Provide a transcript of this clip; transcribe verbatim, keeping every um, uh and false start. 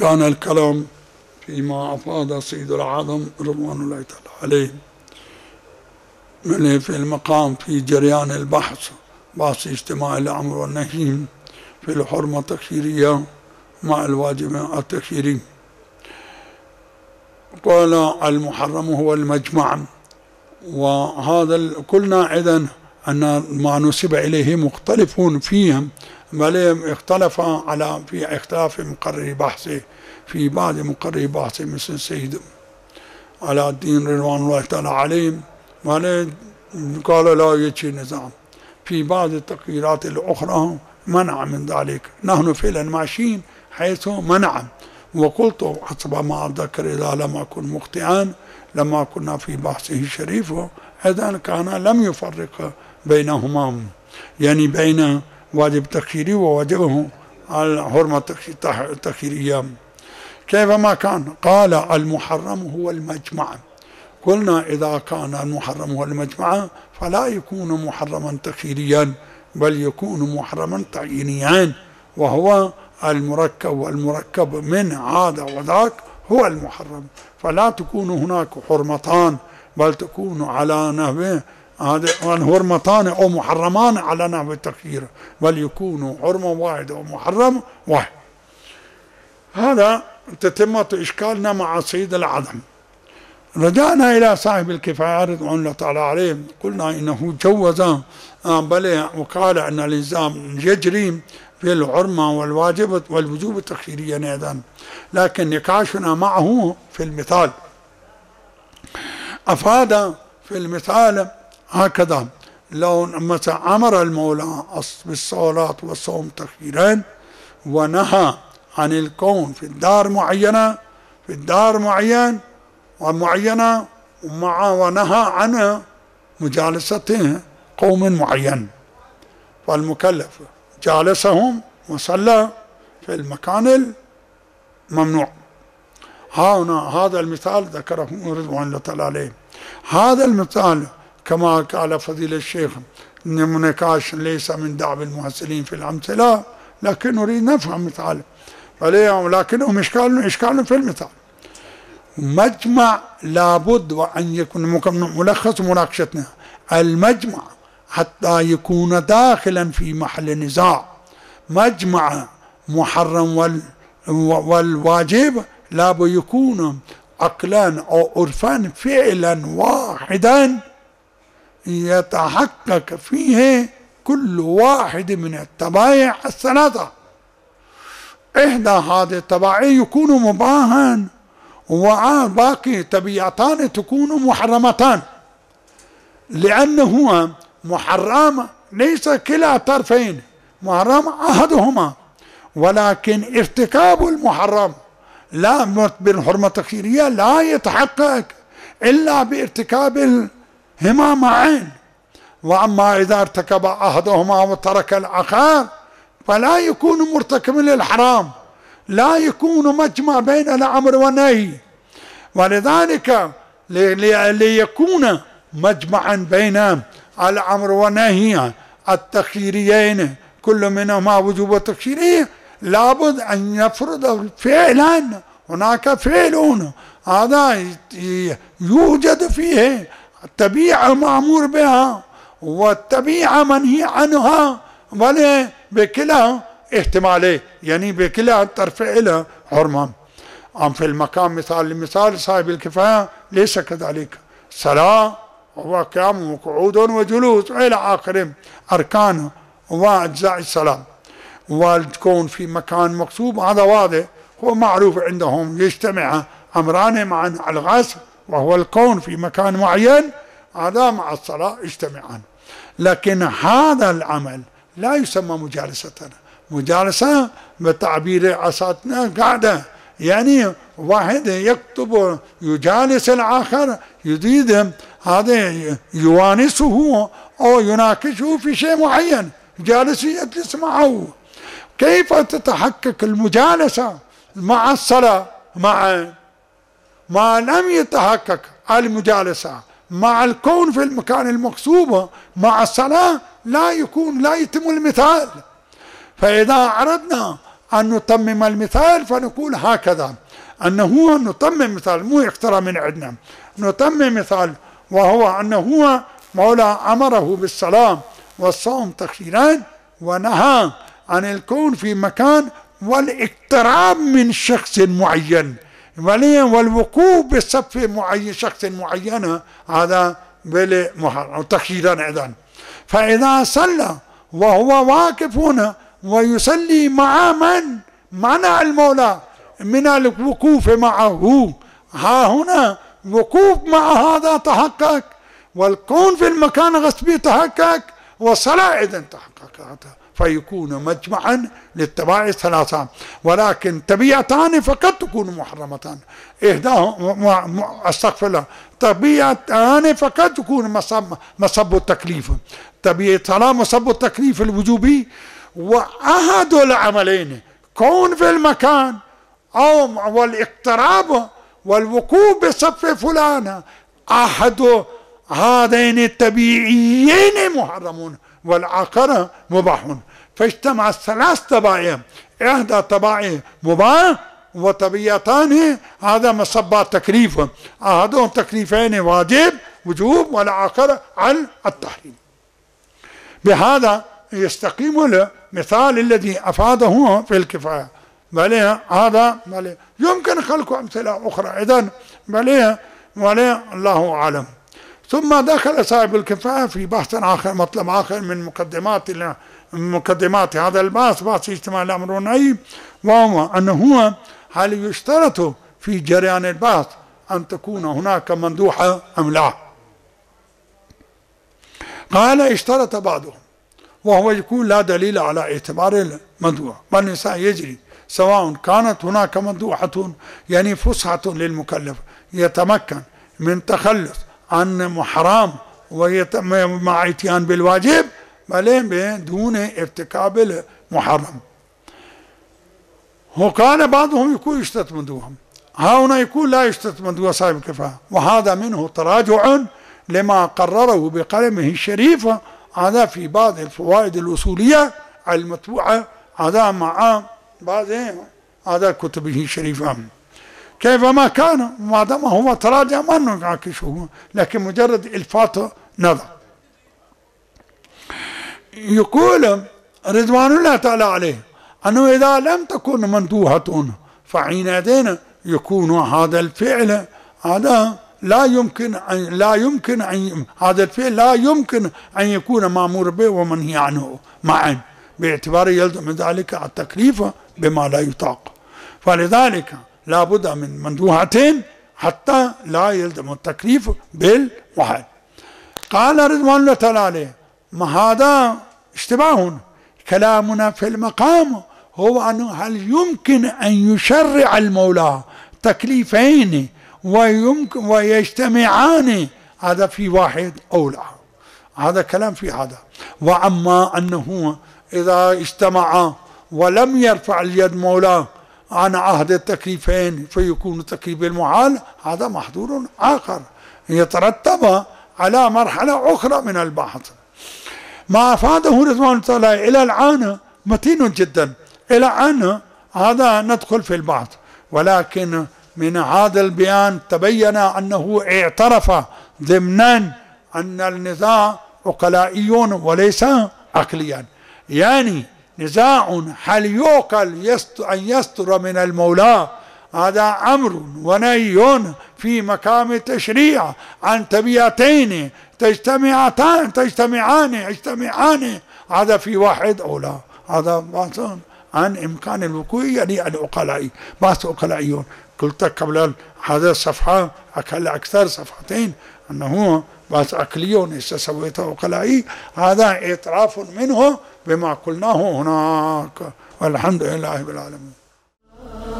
كان الكلام فيما أفاد سيد العظم رضوان الله تعالى عليه من في المقام في جريان البحث بحث اجتماع الأمر والنهي في الحرمة التكفيرية مع الواجب التكفيري. قال المحرم هو المجمع، وهذا قلنا إذن أن ما نسب إليه مختلفون فيهم، بل اختلف على في اختلاف مقرر بحثه في بعض مقرر بحثه مثل سيد علاء الدين رضوان الله تعالى عليه، قال لا يجي نظام. في بعض التقريرات الأخرى منع من ذلك، نحن فعلا ماشيين حيث منع. وقلت حسب ما أتذكر إذا لم أكن مخطئا لما كنا في بحثه الشريف إذا كان لم يفرق بينهما، يعني بين واجب تكفيري وواجبه الحرمة التكفيرية كيفما كان. قال المحرم هو المجمع. قلنا إذا كان المحرم هو المجمع فلا يكون محرما تكفيريا بل يكون محرما تعيينيا، وهو المركب، والمركب من هذا وذاك هو المحرم، فلا تكون هناك حرمتان بل تكون على نحو حرمتان أو محرمان على نحو التكفير، بل يكون حرمة واحدة ومحرم واحد. هذا تتمة إشكالنا مع سيد العظم. رجعنا إلى صاحب الكفاية رضوان الله تعالى عليه، قلنا إنه جوز بل وقال أن الإلزام يجري في الحرمة والواجب والوجوب التكفيري أيضا، لكن نقاشنا معه في المثال أفاد في المثال هكذا: لو مثلا أمر المولى بالصلاة والصوم تكفيرين ونهى عن الكون في الدار معينة في الدار معين ومعينة ومع ونهى عن مجالسته قوم معين، فالمكلف جالسهم وصلى في المكان الممنوع. هنا هذا المثال ذكره رضوان الله تعالى عليه. هذا المثال كما قال فضيلة الشيخ نقاش ليس من دعوى المحسنين في الأمثلة، لكن نريد نفهم مثال، ولكنه إشكال إشكال في المثال. مجمع لابد وأن يكون ملخص مناقشتنا المجمع حتى يكون داخلا في محل نزاع. مجمع محرم وال والواجب لابد يكون عقلا أو عرفا فعلا واحدا يتحقق فيه كل واحد من التبايع الثلاثة. إحدى هذه التبايع يكون مباحا وباقي تبيعتان تكون محرمتان، لأنه محرم ليس كلا طرفين، محرم أحدهما، ولكن ارتكاب المحرم لا بالحرمة التكفيرية لا يتحقق إلا بارتكاب هما معين. وأما إذا ارتكب أحدهما وترك الآخر فلا يكون مرتكبا للحرام، لا يكون مجمع بين الأمر والنهي. ولذلك ليكون مجمعا بين الأمر والنهي التكفيريين كل منهما وجوب التكفيري لابد أن يفرض فعلا. هناك فعل هذا يوجد فيه التبيعة مأمور بها والتبيعة منهي عنها، بل بكلا احتمالين، يعني بكلا الطرفين له حرمة. أم في المكان مثال لمثال صاحب الكفاية ليس كذلك. صلاة هو قيام وقعود وجلوس إلى آخر أركان وأجزاء الصلاة، والكون في مكان مقصود هذا واضح، هو معروف عندهم يجتمع أمران معا: الغسل وهو الكون في مكان معين، هذا مع الصلاة اجتمعان. لكن هذا العمل لا يسمى مجالسة. مجالسة بتعبير أساتنا قاعدة، يعني واحد يكتب يجالس الآخر يريد هذا يوانسه أو يناقشه في شيء معين، جالس يجلس معه. كيف تتحقق المجالسة مع الصلاة مع ما لم يتحقق المجالسة مع الكون في المكان المقصود مع الصلاة لا يكون لا يتم المثال. فإذا أردنا أن نتمم المثال فنقول هكذا، أنه هو نتمم مثال مو اخترى من عندنا، نتمم مثال، وهو أنه هو مولى أمره بالصلاة والصوم تخييران، ونهى عن الكون في مكان والاقتراب من شخص معين والوقوف بصف معين شخص معين، هذا بالمحرم تخييرا أيضا. فإذا صلى وهو واقف هنا ويصلي مع من منع المولى من الوقوف معه، ها هنا وقوف مع هذا تحقق، والكون في المكان غصبي تحقق، والصلاة إذن تحقق، فيكون مجمعا للطبائع الثلاثة. ولكن طبيعتان فقد تكون محرمتان، إحداهم استغفر الله طبيعتان فقد تكون مصب, مصب التكليف، طبيعة الصلاة مصب التكليف الوجوبي، وأحد العملين كون في المكان أو والاقتراب والوقوف بصف فلان، أحد هذين الطبيعيين محرمون والآخر مباح، فاجتمع الثلاث طبائع، إحدى طبائع مباح وطبيعتان هذا مصبات تكليف، أحدهم تكليفين واجب وجوب والآخر على التحريم. بهذا يستقيم المثال الذي أفاده في الكفاية. بل هذا بل يمكن خلق أمثلة أخرى إذن بل بل الله أعلم. ثم دخل صاحب الكفاية في بحث آخر، مطلب آخر من مقدمات مقدمات هذا البحث، بحث اجتماع الأمر والنهي، وهو أنه هو هل يشترط في جريان البحث أن تكون هناك مندوحة أم لا؟ قال اشترط بعضهم، وهو يكون لا دليل على اعتبار المندوح، والنساء يجري سواء كانت هناك مندوحة يعني فسحة للمكلف يتمكن من تخلص عن حرام ومع اتيان بالواجب، بل بدون ارتكاب المحرم. وقال بعضهم يكون يشترط مندوحا، هنا يكون لا يشترط مندوح صاحب الكفاية، وهذا منه تراجع لما قرره بقلمه الشريف، هذا في بعض الفوائد الأصولية المطبوعة هذا مع بعض هذا كتبه الشريفة. كيفما كان ما دام هو تراجع ما نناقشه، لكن مجرد الفات نظر. يقول رضوان الله تعالى عليه أنه إذا لم تكن مندوحة فحينئذ يكون هذا الفعل هذا لا يمكن أن لا يمكن أن هذا الفعل لا يمكن أن يكون مأمور به ومنهي عنه معا، باعتبار يلزم من ذلك التكليف بما لا يطاق، فلذلك لا بد من مندوحتين حتى لا يلزم التكليف بالمحال. قال رضوان الله تعالى عليه ما هذا اشتباه، كلامنا في المقام هو أنه هل يمكن أن يشرع المولى تكليفين ويمكن ويجتمعان هذا في واحد أو لا، هذا كلام في هذا. وأما أنه إذا اجتمع ولم يرفع اليد مولاه عن عهد التكليفين فيكون تكليف المحال، هذا محظور آخر يترتب على مرحلة أخرى من البحث. ما أفاده رضوان الله تعالى إلى الآن متين جدا، إلى الآن هذا ندخل في البحث، ولكن من هذا البيان تبين أنه اعترف ضمنا أن النزاع عقلائي وليس عقليا، يعني نزاع هل يعقل أن يستر من المولى هذا أمر ونهي في مقام التشريع عن طبيعتين تجتمعان تجتمعان يجتمعان هذا في واحد أو لا، هذا بحث عن إمكان الوقوع يعني العقلائي، بحث عقلائيون. قلت قبل هذا الصفحة أكثر صفحتين أنه بحث عقلي ليس سويته عقلائي، هذا اعتراف منه بما قلناه هناك، والحمد لله رب العالمين.